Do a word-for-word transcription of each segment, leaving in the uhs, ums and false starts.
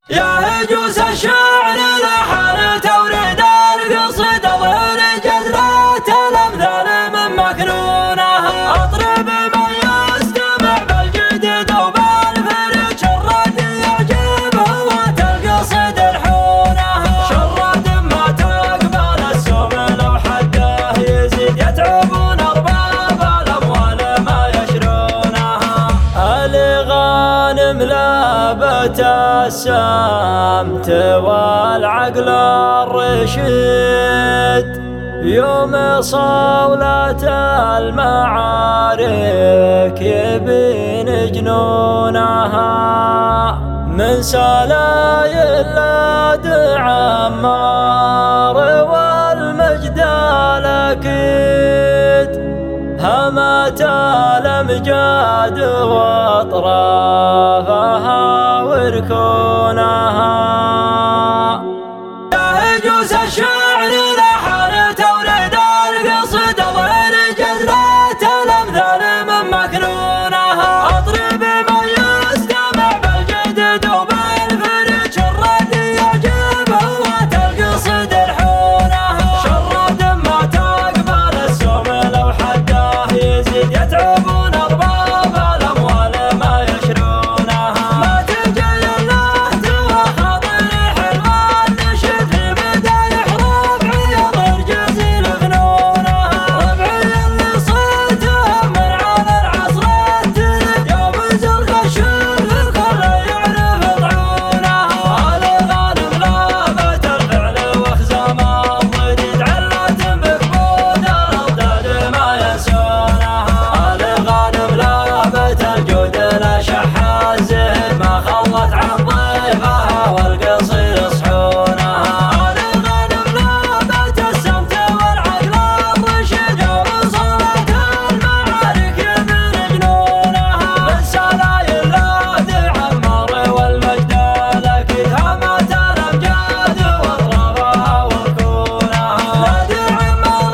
يا هجوس الشعر لحن توريد القصيد ظهر جذرات الأمثال من مكنونها أطرب من يستمع بالجديد وبالفريد شرد يعجب هوات القصيد الحونها شرد ما تقبل السوم لو حده يزيد يتعبون أرباب الأموال ما يشرونها الغانم لابت السمت والعقل الرشيد يوم صولة المعارك يبين جنونها من سلايل عمار والمجد الأكيد همات الأمجاد واطرافها وركونها يا هجوس الشعر لحن توريد القصيد ظهر جذرات الأمثال من مكنونها أطرب من يستمع بالجديد وبالفريد شرد يعجب هوات القصيد الحونها شرد ما تقبل السوم لو حده يزيد يتعبون أرباب الأموال ما يشرونها ما تجي الله توا خاطر حلوان نشد في مدايح ربعي الرجز لفنونها ربعي اللي صيتهم من على العصر الترد يوم زرق الشوف الكل يعرف طعونها الغانم لابت الفعل وخزام الضديد علات بكبود الأضداد ما ينسونها الغانم لابت الجود لا شح الزهد ما خلت عن ضيفها والقصير صحونها الغانم لابت السمت والعقل الرشيد يوم صولة المعارك يبين جنونها من سلايل عمار والمجد الأكيد همات الأمجاد واطرافها وركونها نادي عمار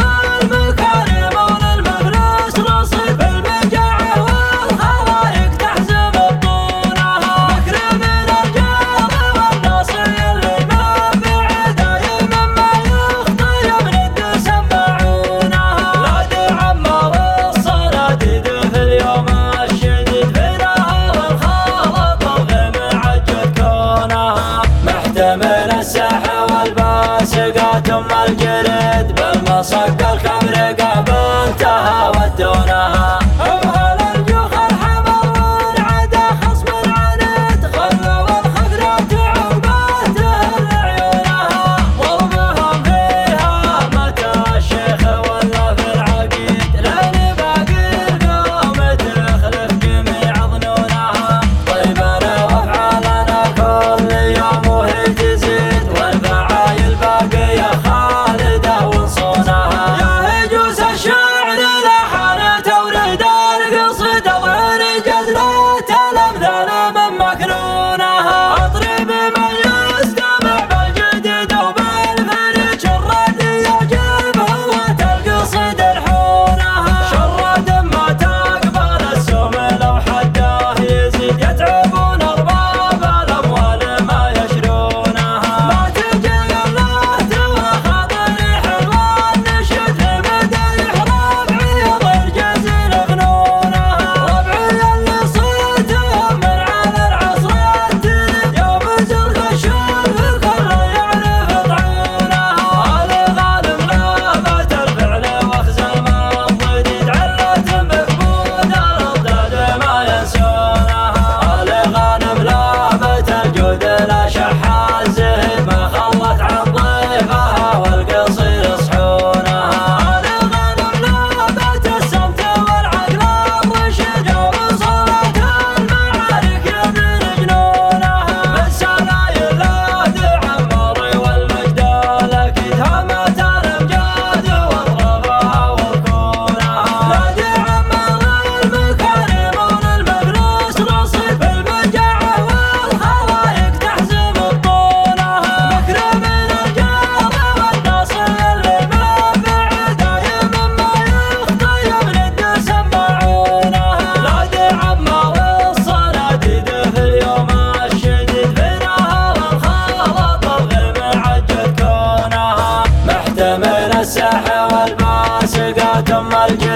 المكارم والمفلس رصيف المجاعة والخلائق تحزم بطونها بكر من الجار والناصي اللي ما بعد دايما ما يخطي يبرد سماعونها نادي عمار الصناديد في اليوم الشديد في نهار الخلط الغيم عجت كونها محتمل الساح والباسقات ام الجريد بالمصق الخمر قاب انتهى ودونها امهل الجوخ الحمر والعدا خصم العنيد خلوا والخضرات عقبات عيونها ضربهم فيها متى الشيخ ولا في العقيد لين باقي القوم تخلف جميع ظنونها طيبنا وافعالنا كل يوم وهي تزيد والفعايل باقية خالدة ونصونها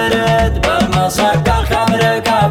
ترد بالمصق الخمر كافر